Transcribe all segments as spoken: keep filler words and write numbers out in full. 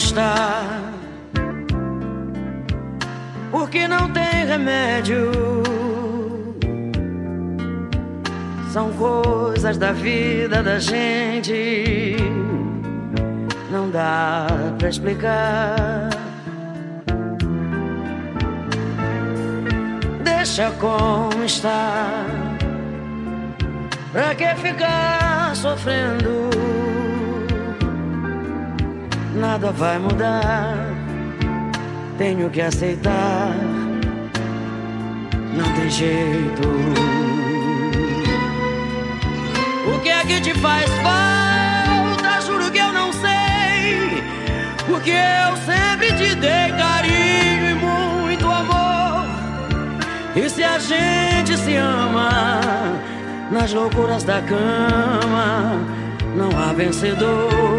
está, porque não tem remédio. São coisas da vida da gente, não dá pra explicar. Deixa como está, pra que ficar sofrendo? Nada vai mudar, tenho que aceitar, não tem jeito. O que é que te faz falta? Juro que eu não sei, porque eu sempre te dei carinho e muito amor. E se a gente se ama, nas loucuras da cama não há vencedor.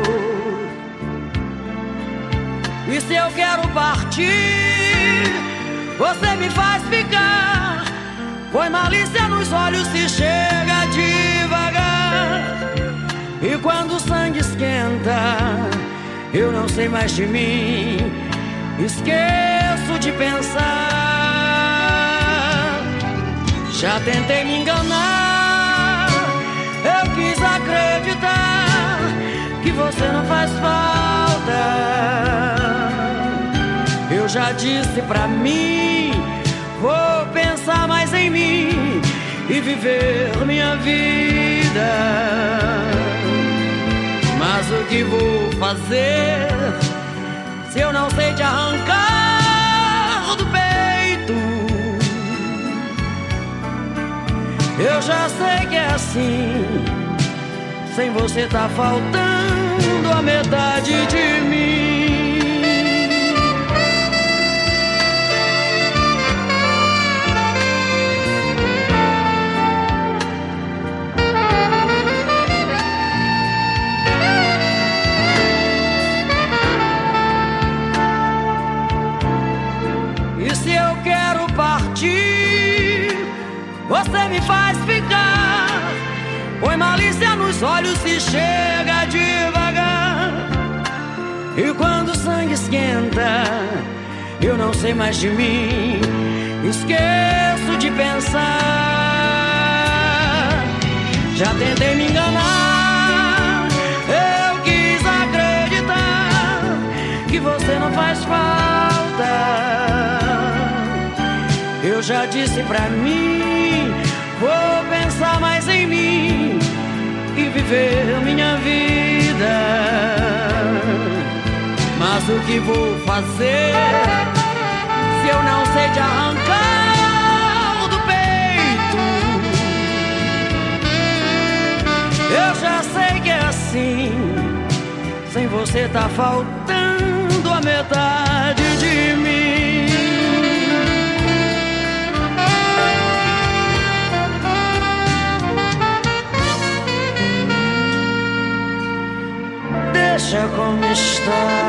E se eu quero partir, você me faz ficar. Põe malícia nos olhos se chega devagar. E quando o sangue esquenta, eu não sei mais de mim, esqueço de pensar. Já tentei me enganar, eu quis acreditar que você não faz falta. Eu já disse pra mim, vou pensar mais em mim e viver minha vida. Mas o que vou fazer se eu não sei te arrancar do peito? Eu já sei que é assim, sem você tá faltando a metade de mim. E se eu quero partir, você me faz ficar. Põe malícia nos olhos se chega devagar. E quando o sangue esquenta, eu não sei mais de mim, esqueço de pensar. Já tentei me enganar, eu quis acreditar que você não faz falta. Eu já disse pra mim, vou pensar mais em mim e viver minha vida. Mas o que vou fazer se eu não sei te arrancar do peito? Eu já sei que é assim, sem você tá faltando a metade de mim. Deixa como está,